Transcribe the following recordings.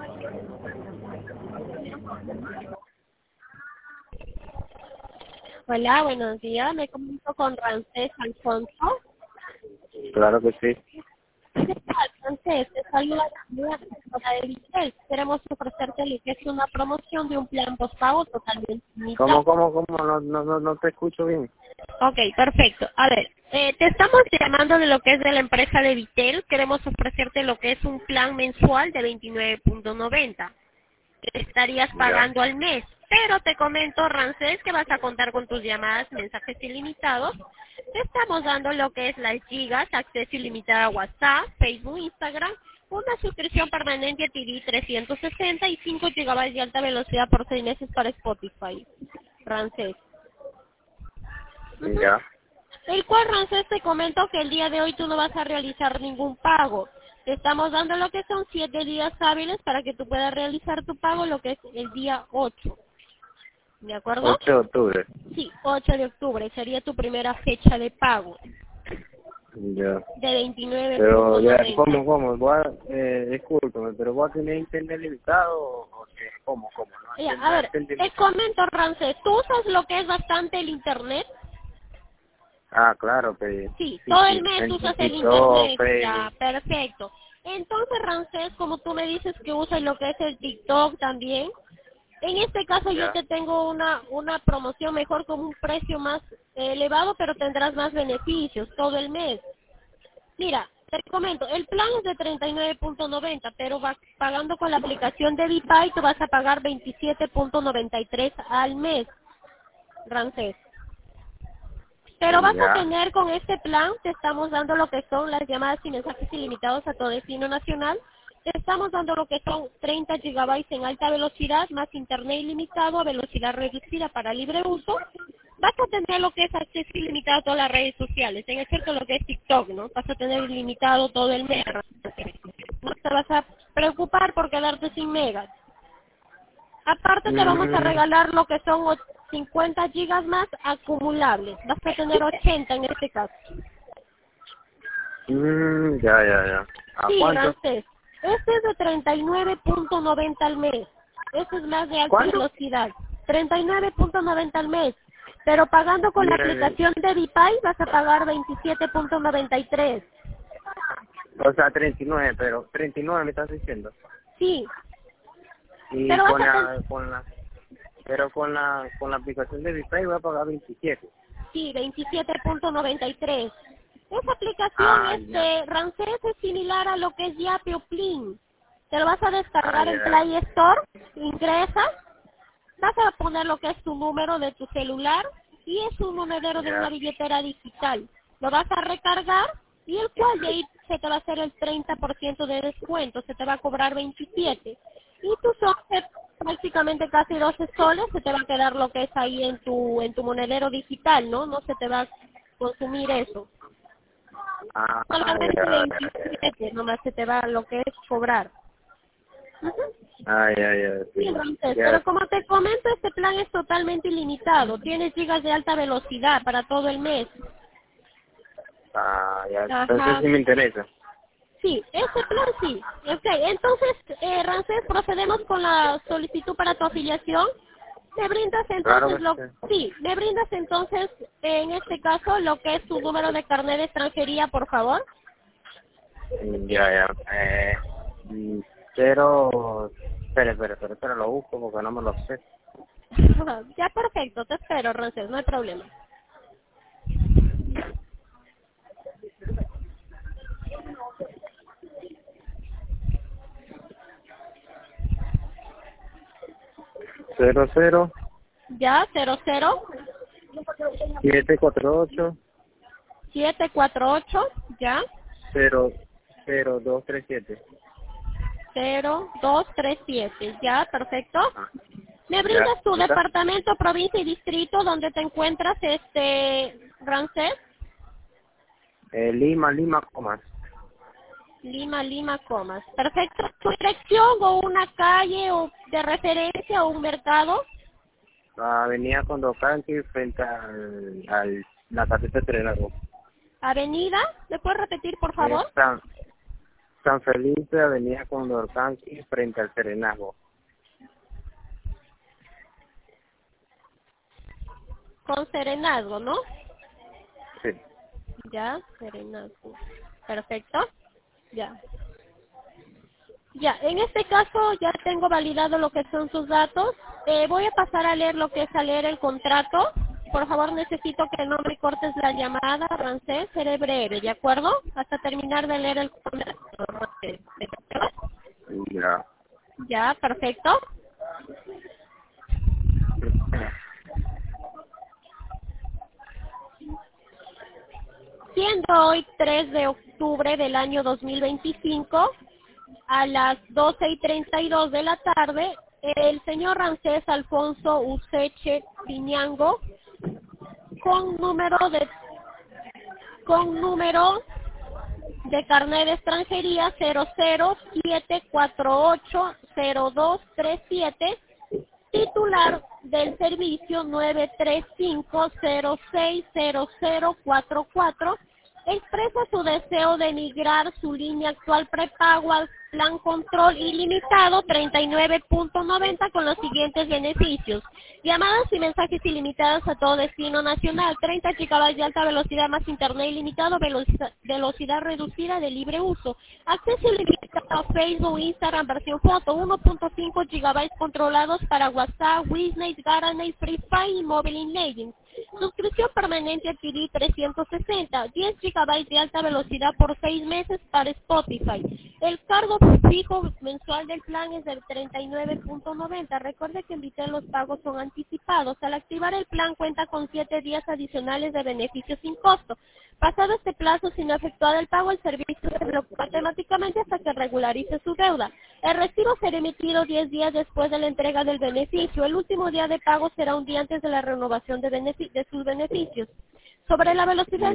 Hola, buenos días. Me comunico con Rancés Alfonso. Claro que sí. ¿Qué tal, Rancés? Te saluda la señora de Vitel. Queremos ofrecerte lo que es una promoción de un plan postpago totalmente limitado. ¿Cómo? No te escucho bien. Ok, perfecto. A ver, te estamos llamando de lo que es de la empresa de Vitel. Queremos ofrecerte lo que es un plan mensual de 29.90. Estarías Ya. pagando al mes. Pero te comento, Rancés, que vas a contar con tus llamadas, mensajes ilimitados. Te estamos dando lo que es las gigas, acceso ilimitado a WhatsApp, Facebook, Instagram, una suscripción permanente a TV 360 y 5 gigabytes de alta velocidad por 6 meses para Spotify. Rancés. Ujú. Ya. El cual, Rancés, te comento que el día de hoy tú no vas a realizar ningún pago. Te estamos dando lo que son 7 días hábiles para que tú puedas realizar tu pago, lo que es el día 8. ¿De acuerdo? 8 de octubre. Sí, 8 de octubre sería tu primera fecha de pago, Ya. de Pero ya, 29.90. discúlpame, pero ¿voy a tener internet limitado o qué? ¿Cómo? Ya, No a ver, entendí te mucho. comento, Rancés, ¿tú usas lo que es bastante el Internet? Ah, claro, que Sí, sí, todo el sí. mes En usas el TikTok, Internet. Facebook. Ya, perfecto. Entonces, Rancés, como tú me dices que usas lo que es el TikTok también, en este caso yo Ya. te tengo una promoción mejor con un precio más elevado, pero tendrás más beneficios todo el mes. Mira, te comento, el plan es de 39.90, pero vas pagando con la aplicación de Dipay, tú vas a pagar 27.93 al mes, Rancés. Pero vas a Ya. tener con este plan, te estamos dando lo que son las llamadas y mensajes ilimitados a todo destino nacional. Te estamos dando lo que son 30 gigabytes en alta velocidad, más internet ilimitado a velocidad reducida para libre uso. Vas a tener lo que es acceso ilimitado a todas las redes sociales, en excepto lo que es TikTok, ¿no? Vas a tener ilimitado todo el mes. No te vas a preocupar por quedarte sin megas. Aparte te vamos a Mm, regalar lo que son 50 gigas más acumulables. Vas a tener 80 en este caso. ya. ¿A Sí, cuánto? Ramsés. Este es de 39.90 al mes. Este es más de alta ¿Cuánto? velocidad. 39.90 al mes. Pero pagando con la Bien, aplicación de Dipay vas a pagar 27.93. o sea, 39, pero 39 me estás diciendo. Sí, Y pero vas a tener... con la aplicación de Vipay voy a pagar 27. Sí, 27.93. Esa aplicación Ah, ya. Ramsés es similar a lo que es Yapi o Plin. Te lo vas a Ah, descargar en ya. Play Store, ingresas, vas a poner lo que es tu número de tu celular y es un monedero de una Ya. billetera digital. Lo vas a recargar y el cual de ahí se te va a hacer el 30% de descuento, se te va a cobrar 27. Y tú soles, prácticamente casi 12 soles, se te va a quedar lo que es ahí en tu monedero digital, ¿no? No se te va a consumir eso. Ah, Solamente ya. 27, nomás se te va lo que es cobrar. Ujú. Ya, Sí, sí. Ramsés, pero Ya. como te comento, este plan es totalmente ilimitado. Tienes gigas de alta velocidad para todo el mes. Ah, ya. Entonces Ajá. sí me interesa. Sí, este plan sí. Ok, entonces, Ramsés, procedemos con la solicitud para tu afiliación. Me brindas Claro entonces que sí. sí, me brindas entonces, en este caso, lo que es tu número de carnet de extranjería, por favor. Ya. Mm, pero, espera, lo busco porque no me lo sé. Ya, perfecto, te espero, Ramsés, no hay problema. 00 Ya, 00 748 748, ya, 00237. 0237, ya, perfecto. Ah, ¿Me ya. brindas tu ¿Está? departamento, provincia y distrito donde te encuentras, Ramsés? Lima, Comas. Lima, Comas. Perfecto. ¿Tu dirección o una calle o de referencia o un mercado? La avenida Condocanqui frente la caseta de Trenagua. Avenida, ¿me puedes repetir, por favor? San, San Felipe, Avenida Condorcanqui, frente al Serenazgo. Con Serenazgo, ¿no? Sí. Ya, Serenazgo. Perfecto. Ya. Ya, en este caso ya tengo validado lo que son sus datos. Voy a pasar a leer lo que es a leer el contrato. Por favor, necesito que no me cortes la llamada, Rancés. Seré breve, ¿de acuerdo? Hasta terminar de leer el contrato. Ya. Ya, perfecto. Siendo hoy 3 de octubre del año 2025, a las 12:32 de la tarde, el señor Rancés Alfonso Useche Piñango, con número de carnet de extranjería 007480237, titular del servicio 935060044, expresa su deseo de migrar su línea actual prepago al plan control ilimitado 39.90 con los siguientes beneficios: llamadas y mensajes ilimitados a todo destino nacional, 30 GB de alta velocidad más internet ilimitado, velocidad reducida de libre uso, acceso ilimitado a Facebook, Instagram, versión foto, 1.5 GB controlados para WhatsApp, Wisnet, Garanate, Free Fire y Mobile Legends. Suscripción permanente a TV 360, 10 GB de alta velocidad por 6 meses para Spotify. El cargo fijo mensual del plan es del 39.90. Recuerde que en Vitel los pagos son anticipados. Al activar el plan cuenta con 7 días adicionales de beneficios sin costo. Pasado este plazo, si no efectuado el pago, el servicio se bloquea automáticamente hasta que regularice su deuda. El recibo será emitido 10 días después de la entrega del beneficio. El último día de pago será un día antes de la renovación de sus beneficios. Sobre la velocidad,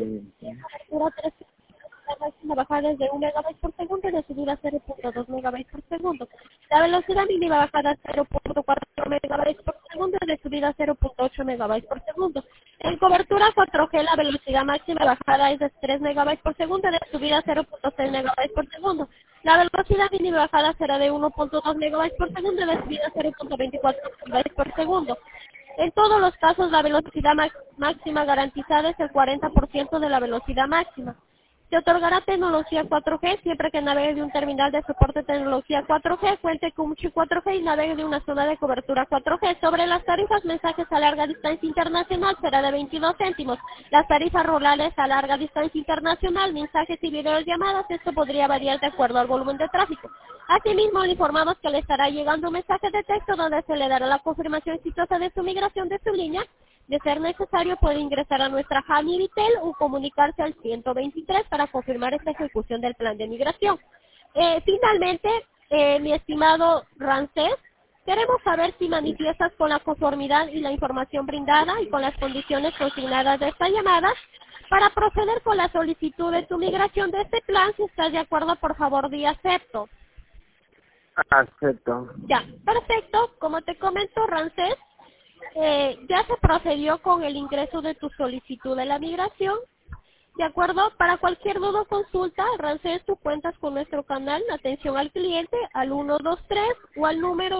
la máxima bajada es de 1 megabyte por segundo y de subida a 0.2 megabytes por segundo. La velocidad mínima bajada es 0.4 megabytes por segundo y de subida a 0.8 megabytes por segundo. En cobertura 4G la velocidad máxima bajada es de 3 megabytes por segundo y de subida a 0.6 megabytes por segundo. La velocidad mínima bajada será de 1.2 megabytes por segundo y de subida a 0.24 megabytes por segundo. En todos los casos, la velocidad máxima garantizada es el 40% de la velocidad máxima. Se otorgará tecnología 4G siempre que navegue de un terminal de soporte tecnología 4G, cuente con un chip 4G y navegue de una zona de cobertura 4G. Sobre las tarifas, mensajes a larga distancia internacional será de 22 céntimos. Las tarifas rurales a larga distancia internacional, mensajes y videollamadas, esto podría variar de acuerdo al volumen de tráfico. Asimismo, le informamos que le estará llegando un mensaje de texto donde se le dará la confirmación exitosa de su migración de su línea. De ser necesario, puede ingresar a nuestra Jami Vitel o comunicarse al 123 para confirmar esta ejecución del plan de migración. Finalmente, mi estimado Rancés, queremos saber si manifiestas con la conformidad y la información brindada y con las condiciones consignadas de esta llamada para proceder con la solicitud de tu migración de este plan. Si estás de acuerdo, por favor, di acepto. Acepto. Ya, perfecto. Como te comento, Rancés, ya se procedió con el ingreso de tu solicitud de la migración. De acuerdo, para cualquier duda o consulta, Rancés, tú cuentas con nuestro canal Atención al Cliente al 123 o al número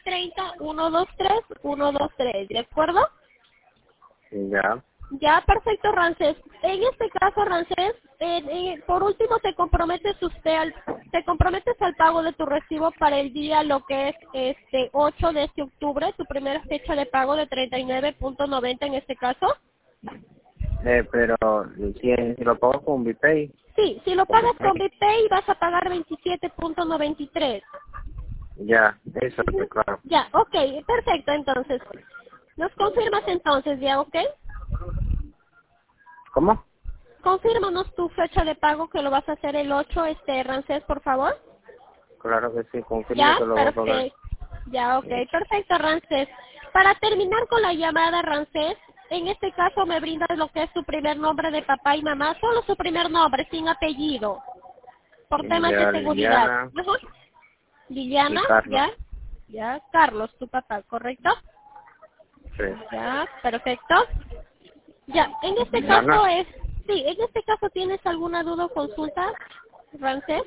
930-123-123, ¿de acuerdo? Ya. Ya, perfecto, Rancés. En este caso, Rancés, por último, te comprometes al pago de tu recibo para el día, lo que es 8 de este octubre, tu primera fecha de pago de 39.90 en este caso. Pero si lo pago con BPay. Sí, si lo pagas con BPay vas a pagar 27.93. Ya, eso está claro. Ya, ok, perfecto, entonces. ¿Nos confirmas entonces ya, ok? ¿Cómo? Confírmanos tu fecha de pago que lo vas a hacer el 8, Rancés, por favor. Claro que sí, confirmo Ya, que lo voy a pagar. perfecto. Ya, ok, perfecto, Rancés. Para terminar con la llamada, Rancés, en este caso me brindas lo que es su primer nombre de papá y mamá, solo su primer nombre, sin apellido, por temas de Ya, seguridad. Liliana Liliana, y Carlos. ya, Carlos, tu papá, ¿correcto? Sí. Ya, perfecto. Ya, en este Liliana. caso en este caso, ¿tienes alguna duda o consulta? Rancés.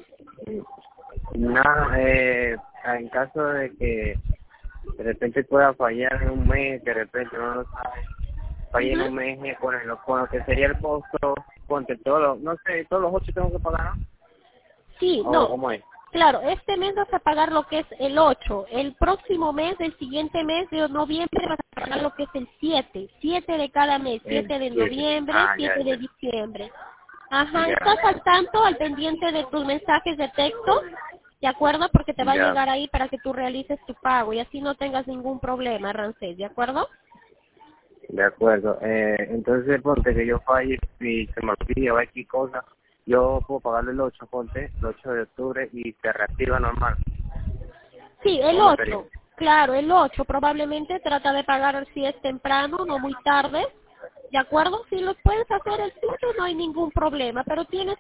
Nada, en caso de que de repente pueda fallar en un mes, de repente no lo sabe, falla en un mes, con lo que sería el costo, ponte no sé, todos los 8 tengo que pagar, ¿no? Sí, ¿O no. cómo es? Claro, este mes vas a pagar lo que es el 8. El próximo mes, el siguiente mes de noviembre, vas a pagar lo que es el 7. 7 de cada mes. 7 de 7. noviembre, Ah, 7 ya. de diciembre. Ajá, Ya, estás al tanto, al pendiente de tus mensajes de texto, ¿de acuerdo? Porque te va a ya, llegar ahí para que tú realices tu pago y así no tengas ningún problema, Rancés, ¿de acuerdo? de acuerdo. Entonces, ponte que yo falle y se me olvida o X cosa, yo puedo pagarle el 8, ponte, el 8 de octubre y se reactiva normal. Sí, el ¿Cómo sería? 8. Claro, el 8. Probablemente trata de pagar si es temprano, no muy tarde. ¿De acuerdo? Si lo puedes hacer el 7 no hay ningún problema, pero tienes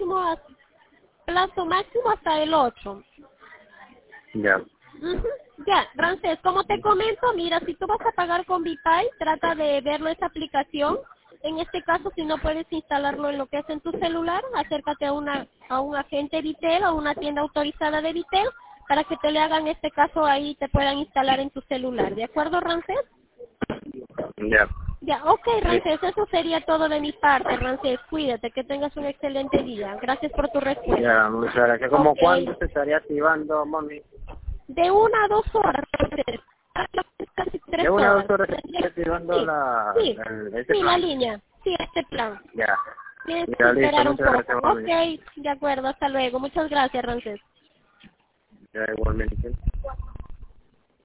plazo máximo hasta el 8. Ya, Ujú. Ya, Rancés, como te comento, mira, si tú vas a pagar con Vipay, trata de verlo esa aplicación. En este caso, si no puedes instalarlo en lo que es en tu celular, acércate a un agente Vitel o una tienda autorizada de Vitel para que te le hagan este caso ahí y te puedan instalar en tu celular. ¿De acuerdo, Rancés? ya. Ya, ok, Sí. Rancés, eso sería todo de mi parte, Rancés. Cuídate, que tengas un excelente día. Gracias por tu respuesta. Ya, muchas gracias. ¿Cómo Ok, cuándo se estaría activando, mami? de 1 a 2 horas, Rancés. Casi De 3 una a horas. 2 horas se estaría activando Sí, sí, ese sí, la plan. línea. Sí, este plan. Ya. Tienes que Ya, listo. esperar un Muchas poco. gracias, Ok, mami. de acuerdo, hasta luego. Muchas gracias, Rancés. Ya, igualmente.